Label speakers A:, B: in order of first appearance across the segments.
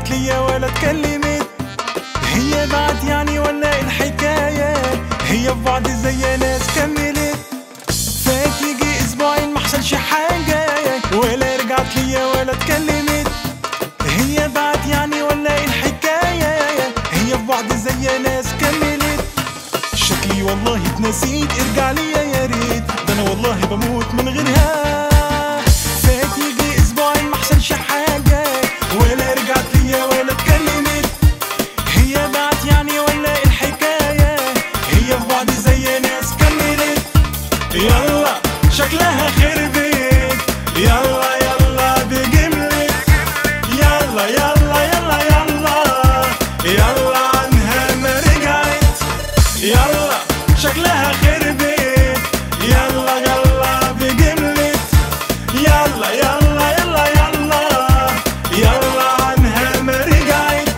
A: رجعت ليا ولا اتكلمت. هي بعد يعني ولا الحكاية هي في بعض زي ناس كملت. فات يجي اسبوعين محصلش حاجة ولا رجعت ليا ولا اتكلمت. هي بعد يعني ولا الحكاية هي في بعض زي ناس كملت. شكلي والله اتنسيت ارجع ليا يا ريت، ده انا والله بموت من غيرها. فات يجي اسبوعين محصلش حاجة ولا رجعت ليا ولا اتكلمت. هي بعد يعني ولا الحكاية هي في بعض زي ناس كملت. يلا شكلها خربت، يلا يلا بجملة، يلا يلا يلا يلا يلا عنها ما رجعت. يلا شكلها خربت، يلا يلا بجملة، يلا يلا يلا يلا يلا عنها ما رجعت.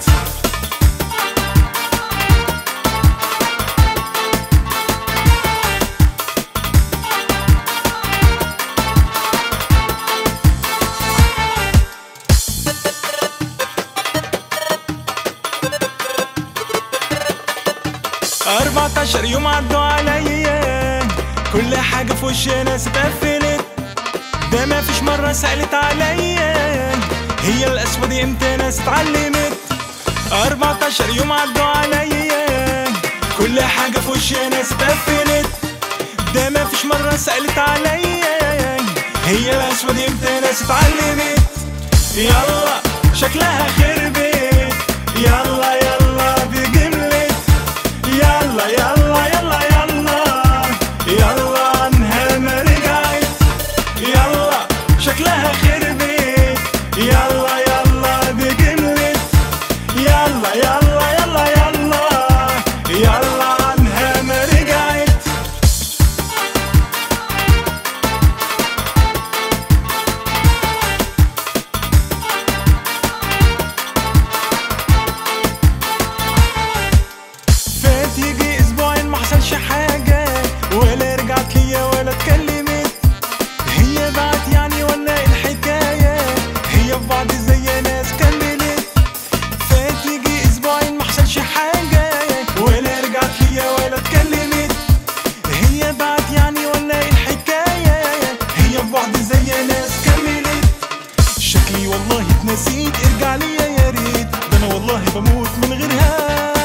A: 14 يوم عدوا عليا، كل حاجة في وشي ناس اتقفلت. ده مفيش مرة سألت عليا هي الأسود امتى ناس اتعلمت. 14 يوم عدوا عليا، كل حاجة في وشي ناس اتقفلت. ده مفيش مرة سألت عليا هي الأسود امتى ناس اتعلمت. يلا شكلها خربت، يلا يلا بجملة، يلا يلا يلا يلا يلا عنها ما رجعت. يلا شكلها خربت، يلا يلا بجملة، يلا يلا يلا يلا يلا عنها ما رجعت. فات يجي اسبوعين محصلش حاجة ولا رجعت ليا ولا اتكلمت. هي بعد يعني ولا الحكاية هي في بعض زي ناس كملت. فات يجي اسبوعين محصلش حاجة ولا رجعت ليا ولا اتكلمت. هي بعد يعني ولا الحكاية هي في بعض زي ناس كملت. شكلي والله اتنسيت ارجع ليا يا ريت، ده انا والله بموت من غيرها.